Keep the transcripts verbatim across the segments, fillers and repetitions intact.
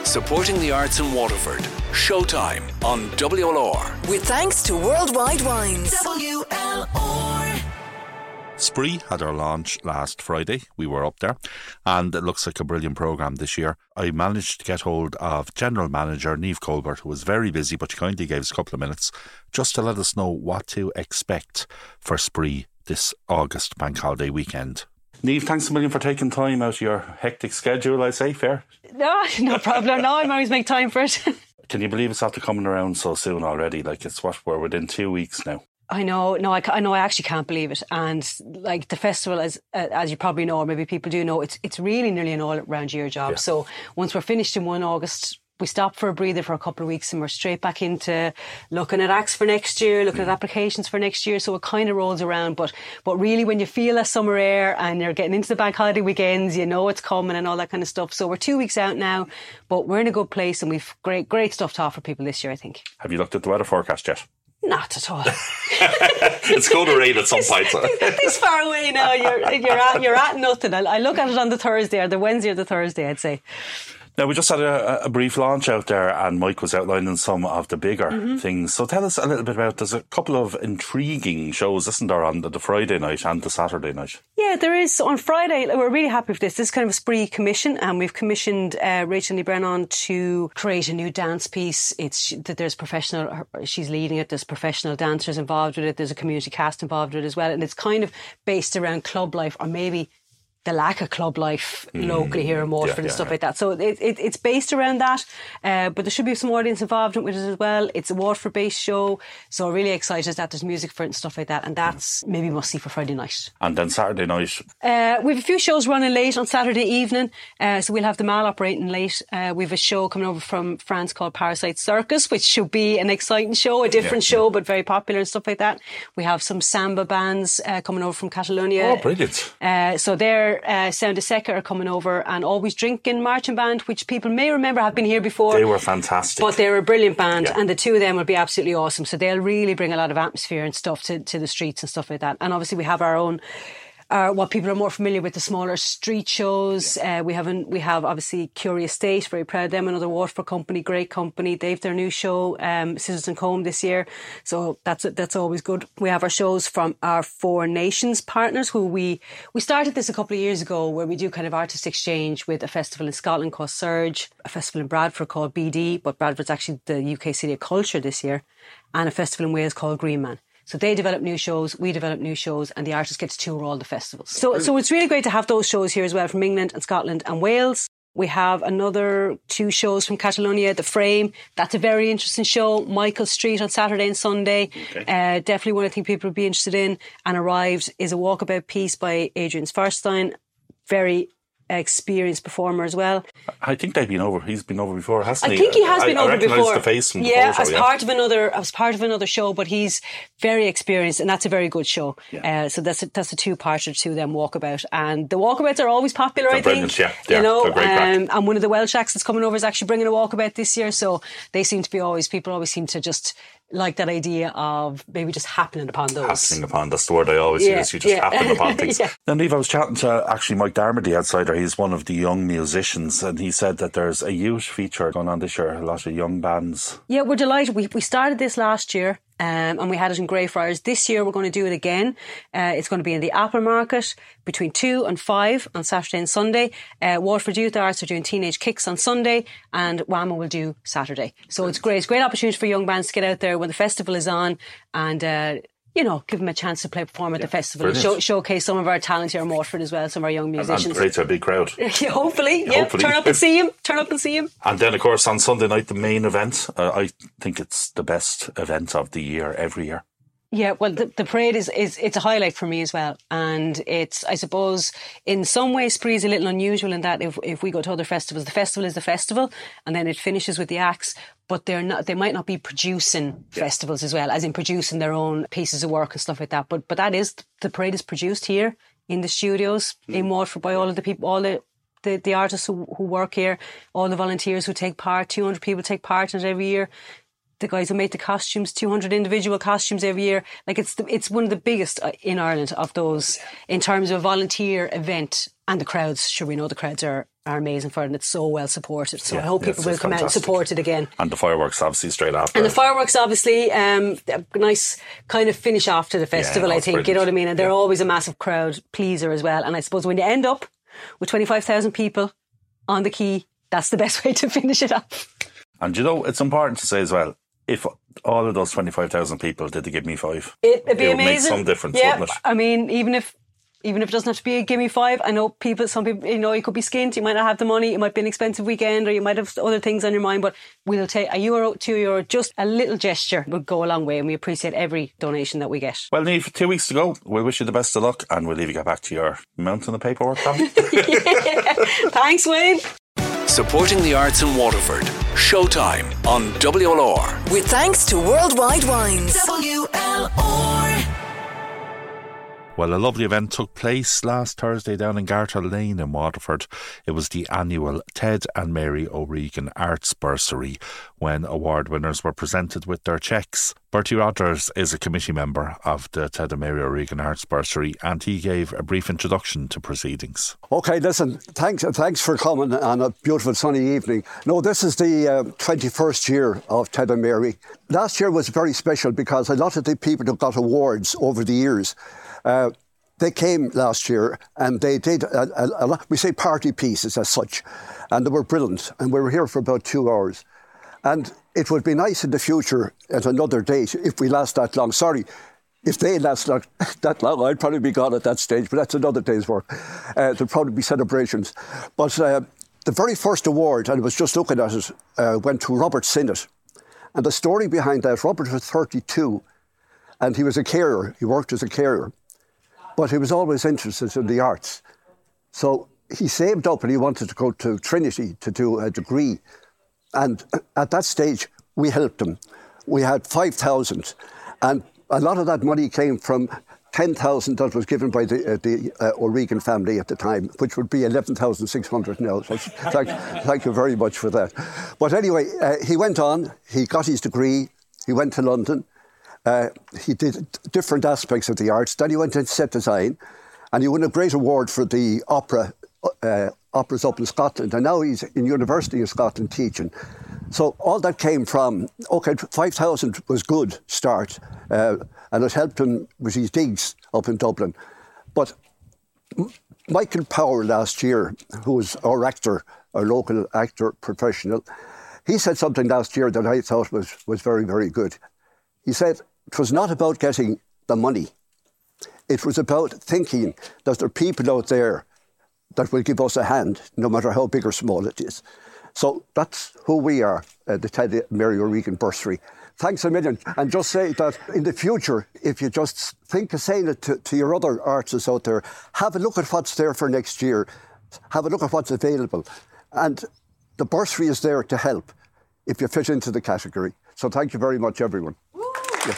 supporting the arts in Waterford. Showtime on W L R. With thanks to Worldwide Wines. W L R. Spree had our launch last Friday. We were up there, and it looks like a brilliant programme this year. I managed to get hold of General Manager Niamh Colbert, who was very busy, but she kindly gave us a couple of minutes just to let us know what to expect for Spree this August bank holiday weekend. Niamh, thanks a million for taking time out of your hectic schedule, I say, fair? No, no problem. No, I always make time for it. Can you believe it's after coming around so soon already? Like, it's what, we're within two weeks now. I know, no, I, I know, I actually can't believe it. And like the festival, as uh, as you probably know, or maybe people do know, it's it's really nearly an all-round year job. Yeah. So once we're finished in one August, we stop for a breather for a couple of weeks and we're straight back into looking at acts for next year, looking mm. at applications for next year. So it kind of rolls around. But but really, when you feel that summer air and you're getting into the bank holiday weekends, you know it's coming and all that kind of stuff. So we're two weeks out now, but we're in a good place and we've great great stuff to offer people this year, I think. Have you looked at the weather forecast yet? Not at all. It's going to rain at some point. This far away now, you're you're at you're at nothing. I, I look at it on the Thursday or the Wednesday or the Thursday, I'd say. Now, we just had a, a brief launch out there and Mike was outlining some of the bigger mm-hmm. things. So tell us a little bit about, there's a couple of intriguing shows, isn't there, on the, the Friday night and the Saturday night? Yeah, there is. So on Friday, we're really happy with this. This is kind of a Spree commission, and we've commissioned uh, Rachel Lee Brennan to create a new dance piece. It's that there's professional, she's leading it, there's professional dancers involved with it, there's a community cast involved with it as well, and it's kind of based around club life, or maybe the lack of club life mm. locally here in Waterford yeah, and yeah, stuff yeah. like that. So it, it, it's based around that, uh, but there should be some audience involvement with it as well. It's a Waterford-based show, so we're really excited that there's music for it and stuff like that, and that's maybe must see for Friday night. And then Saturday night? Uh, we have a few shows running late on Saturday evening, uh, so we'll have the Mall operating late. Uh, we have a show coming over from France called Parasite Circus, which should be an exciting show, a different yeah, show, yeah. but very popular and stuff like that. We have some samba bands uh, coming over from Catalonia. Oh, brilliant. Uh, so they're Uh, Sound of Seca are coming over, and Always Drinking marching band, which people may remember have been here before. They were fantastic. But they're a brilliant band, yeah. and the two of them will be absolutely awesome. So they'll really bring a lot of atmosphere and stuff to, to the streets and stuff like that. And obviously we have our own Uh, what people are more familiar with, the smaller street shows. Yeah. Uh, we have an, we have obviously Curious State, very proud of them, another Waterford company, great company. They've their new show, um, Scissors and Comb this year, so that's that's always good. We have our shows from our Four Nations partners, who we we started this a couple of years ago, where we do kind of artist exchange with a festival in Scotland called Surge, a festival in Bradford called B D, but Bradford's actually the U K City of Culture this year, and a festival in Wales called Green Man. So they develop new shows, we develop new shows, and the artists get to tour all the festivals. So, so it's really great to have those shows here as well, from England and Scotland and Wales. We have another two shows from Catalonia, The Frame. That's a very interesting show. Michael Street on Saturday and Sunday. Okay. Uh, definitely one I think people would be interested in. And Arrived is a walkabout piece by Adrian Sfarstein. Very experienced performer as well. I think they've been over. He's been over before, hasn't he? I think he has I, been I over before. I recognise the face from the yeah, photo, as yeah. part of another, as part of another show. But he's very experienced, and that's a very good show. Yeah. Uh, so that's a, that's a two-parter to them, Walkabout, and the walkabouts are always popular. They're I think, yeah, yeah, you know, great um, and one of the Welsh acts that's coming over is actually bringing a walkabout this year. So they seem to be always people always seem to just like that idea of maybe just happening upon those. Happening upon, that's the word I always yeah, use. You just yeah. happen upon things. yeah. Now, Niamh, I was chatting to actually Mike Darmody, outsider. He's one of the young musicians, and he said that there's a huge feature going on this year, a lot of young bands. Yeah, we're delighted. We we started this last year. Um, and we had it in Greyfriars. This year we're going to do it again. Uh, it's going to be in the Apple Market between two and five on Saturday and Sunday. Uh, Waterford Youth Arts are doing Teenage Kicks on Sunday, and Whamma will do Saturday. So it's great. It's a great opportunity for young bands to get out there when the festival is on and, uh, you know, give them a chance to play perform at yeah, the festival brilliant. and show, showcase some of our talent here in Waterford as well, some of our young musicians. And great to a big crowd. yeah, hopefully, yeah. Hopefully. Turn up and see him. Turn up and see him. And then, of course, on Sunday night, the main event. Uh, I think it's the best event of the year, every year. Yeah, well, the, the parade is, is, it's a highlight for me as well. And it's, I suppose, in some ways, Spree is a little unusual in that if, if we go to other festivals, the festival is the festival and then it finishes with the acts, but they're not, they might not be producing yeah. festivals as well, as in producing their own pieces of work and stuff like that. But, but that is, the parade is produced here in the studios mm. in Waterford by all of the people, all the, the, the artists who, who work here, all the volunteers who take part, two hundred people take part in it every year. The guys who make the costumes, two hundred individual costumes every year. Like it's the, it's one of the biggest in Ireland of those in terms of a volunteer event. And the crowds, sure, we know the crowds are, are amazing for it, and it's so well supported. So Yeah, I hope yes, people will it's come out and fantastic. support it again. And the fireworks, obviously, straight after. And the fireworks, obviously, um, a nice kind of finish off to the festival, no, I it's think. You brilliant. know what I mean? And they're Yeah. always a massive crowd pleaser as well. And I suppose when you end up with twenty-five thousand people on the quay, that's the best way to finish it off. And you know, it's important to say as well, if all of those twenty-five thousand people did they give me five, It, it'd be it would amazing. make some difference, yeah, wouldn't it? I mean, even if even if it doesn't have to be a gimme five, I know people, some people, you know, you could be skint, you might not have the money, it might be an expensive weekend, or you might have other things on your mind, but we'll take a euro, two euro, just a little gesture would go a long way, and we appreciate every donation that we get. Well, Niamh, two weeks to go. We'll wish you the best of luck, and we'll leave you get back to your mountain of paperwork, Tommy. Thanks, Wayne. Supporting the arts in Waterford. Showtime on W L R. With thanks to Worldwide Wines. W L R. Well, a lovely event took place last Thursday down in Garter Lane in Waterford. It was the annual Ted and Mary O'Regan Arts Bursary, when award winners were presented with their cheques. Bertie Rogers is a committee member of the Ted and Mary O'Regan Arts Bursary, and he gave a brief introduction to proceedings. OK, listen, thanks thanks for coming on a beautiful sunny evening. No, this is the uh, twenty-first year of Ted and Mary. Last year was very special because a lot of the people who got awards over the years, uh, they came last year and they did a, a, a lot, we say party pieces as such, and they were brilliant, and we were here for about two hours. And it would be nice in the future at another date if we last that long. Sorry, if they last like, that long, I'd probably be gone at that stage, but that's another day's work. Uh, there'll probably be celebrations. But uh, the very first award, and I was just looking at it, uh, went to Robert Sinnott. And the story behind that, Robert was thirty-two, and he was a carer. He worked as a carer. But he was always interested in the arts. So he saved up and he wanted to go to Trinity to do a degree. And at that stage, we helped him. We had five thousand. And a lot of that money came from ten thousand that was given by the, uh, the uh, O'Regan family at the time, which would be eleven thousand six hundred now. So thank, thank you very much for that. But anyway, uh, he went on, he got his degree, he went to London. Uh, he did different aspects of the arts. Then he went into set design, and he won a great award for the opera, uh, operas up in Scotland. And now he's in University of Scotland teaching. So all that came from, OK, five thousand was good start, uh, and it helped him with his digs up in Dublin. But Michael Power last year, who was our actor, our local actor professional, he said something last year that I thought was, was very, very good. He said, it was not about getting the money. It was about thinking that there are people out there that will give us a hand, no matter how big or small it is. So that's who we are, uh, the Ted and Mary O'Regan Bursary. Thanks a million. And just say that in the future, if you just think of saying it to, to your other artists out there, have a look at what's there for next year. Have a look at what's available. And the bursary is there to help if you fit into the category. So thank you very much, everyone. Yes,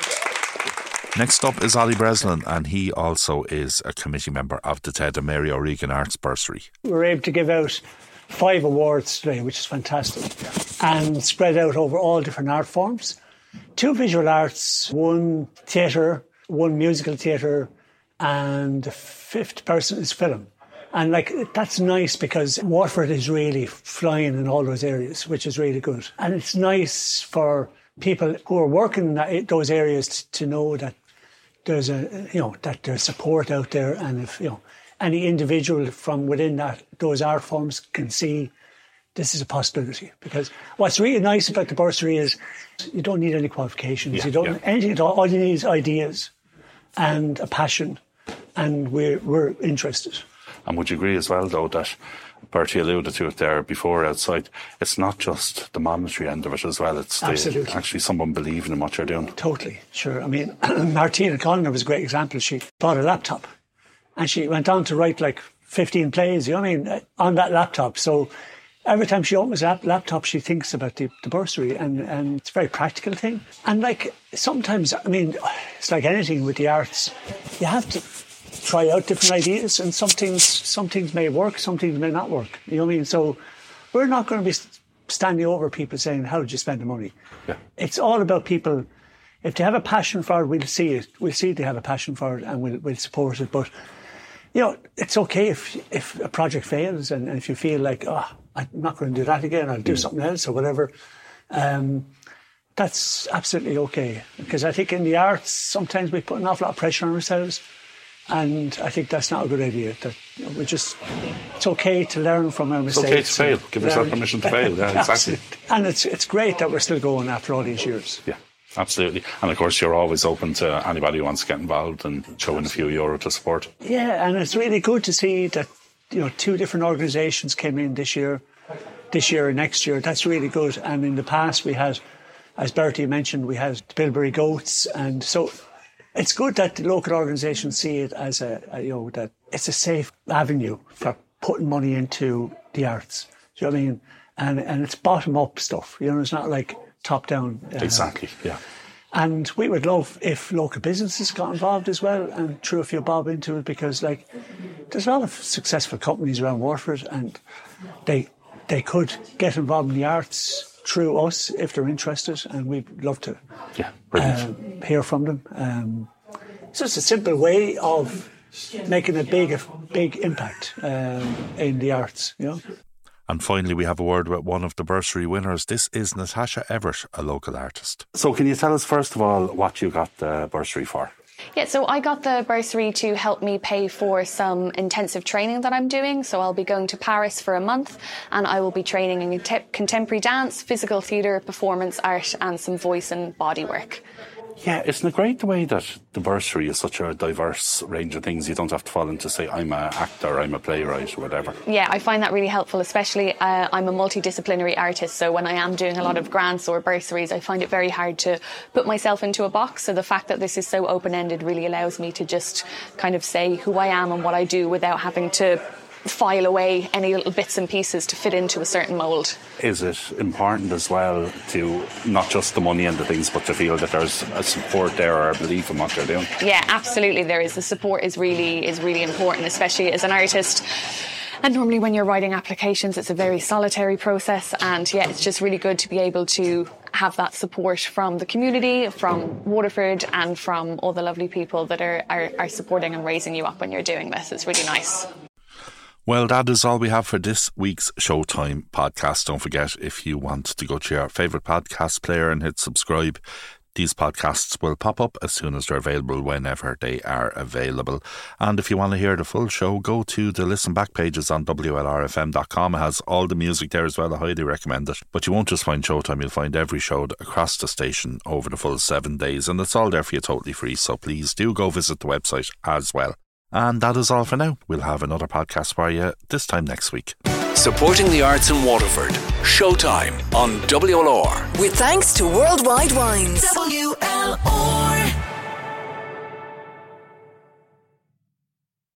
yes. Next up is Ollie Breslin, and he also is a committee member of the Ted and Mary O'Regan Arts Bursary. We were able to give out five awards today, which is fantastic, and spread out over all different art forms. Two visual arts, one theatre, one musical theatre, and the fifth person is film. And like that's nice because Waterford is really flying in all those areas, which is really good. And it's nice for people who are working in that, those areas to, to know that there's a you know that there's support out there, and if you know any individual from within that those art forms can see this is a possibility. Because what's really nice about the bursary is you don't need any qualifications, yeah, you don't yeah. need anything at all. All you need is ideas and a passion, and we're we're interested. And would you agree as well, though, that Bertie alluded to it there before outside, it's not just the monetary end of it as well, it's the, actually someone believing in what you're doing. Totally, sure. I mean, Martina Colliner was a great example. She bought a laptop and she went on to write like fifteen plays, you know what I mean, on that laptop. So every time she opens that laptop, she thinks about the, the bursary, and, and it's a very practical thing. And like sometimes, I mean, it's like anything with the arts, you have to try out different ideas, and some things, some things may work, some things may not work. You know what I mean? So we're not going to be standing over people saying, how did you spend the money? Yeah. It's all about people. If they have a passion for it, we'll see it. We'll see they have a passion for it, and we'll, we'll support it. But you know, it's okay if if a project fails and, and if you feel like, oh, I'm not going to do that again, I'll do mm. something else or whatever. Um, that's absolutely okay. Because I think in the arts, sometimes we put an awful lot of pressure on ourselves. And I think that's not a good idea. That you know, we just, it's okay to learn from our mistakes. It's okay to fail. Give yourself permission to fail. Yeah, exactly. And it's it's great that we're still going after all these years. Yeah, absolutely. And of course, you're always open to anybody who wants to get involved and throw in a few euro to support. Yeah, and it's really good to see that, you know, two different organisations came in this year, this year and next year. That's really good. And in the past, we had, as Bertie mentioned, we had the Bilberry Goats, and so. It's good that the local organisations see it as a, a, you know, that it's a safe avenue for putting money into the arts. Do you know what I mean? And and it's bottom up stuff. You know, it's not like top down. Uh, exactly. Yeah. And we would love if local businesses got involved as well and threw a few bob into it, because like there's a lot of successful companies around Waterford, and they they could get involved in the arts through us if they're interested, and we'd love to yeah, um, hear from them. Um, it's just a simple way of making a big, a big impact um, in the arts, you know. And finally, we have a word with one of the bursary winners. This is Natasha Everett, a local artist. So can you tell us, first of all, what you got the bursary for? Yeah, so I got the bursary to help me pay for some intensive training that I'm doing. So I'll be going to Paris for a month, and I will be training in contemporary dance, physical theatre, performance art and some voice and body work. Yeah, isn't it great the way that the bursary is such a diverse range of things? You don't have to fall into, say, I'm an actor, I'm a playwright or whatever. Yeah, I find that really helpful, especially uh, I'm a multidisciplinary artist, so when I am doing a lot of grants or bursaries, I find it very hard to put myself into a box. So the fact that this is so open-ended really allows me to just kind of say who I am and what I do without having to file away any little bits and pieces to fit into a certain mould. Is it important as well to not just the money and the things, but to feel that there's a support there or a belief in what you're doing? Yeah, absolutely there is. The support is really is really important, especially as an artist. And normally when you're writing applications, it's a very solitary process, and yeah, it's just really good to be able to have that support from the community, from Waterford, and from all the lovely people that are, are, are supporting and raising you up when you're doing this. It's really nice. Well, that is all we have for this week's Showtime podcast. Don't forget, if you want to go to your favourite podcast player and hit subscribe, these podcasts will pop up as soon as they're available, whenever they are available. And if you want to hear the full show, go to the listen back pages on W L R F M dot com. It has all the music there as well. I highly recommend it. But you won't just find Showtime, you'll find every show across the station over the full seven days. And it's all there for you totally free. So please do go visit the website as well. And that is all for now. We'll have another podcast for you this time next week. Supporting the arts in Waterford. Showtime on W L R. With thanks to Worldwide Wines. W L R.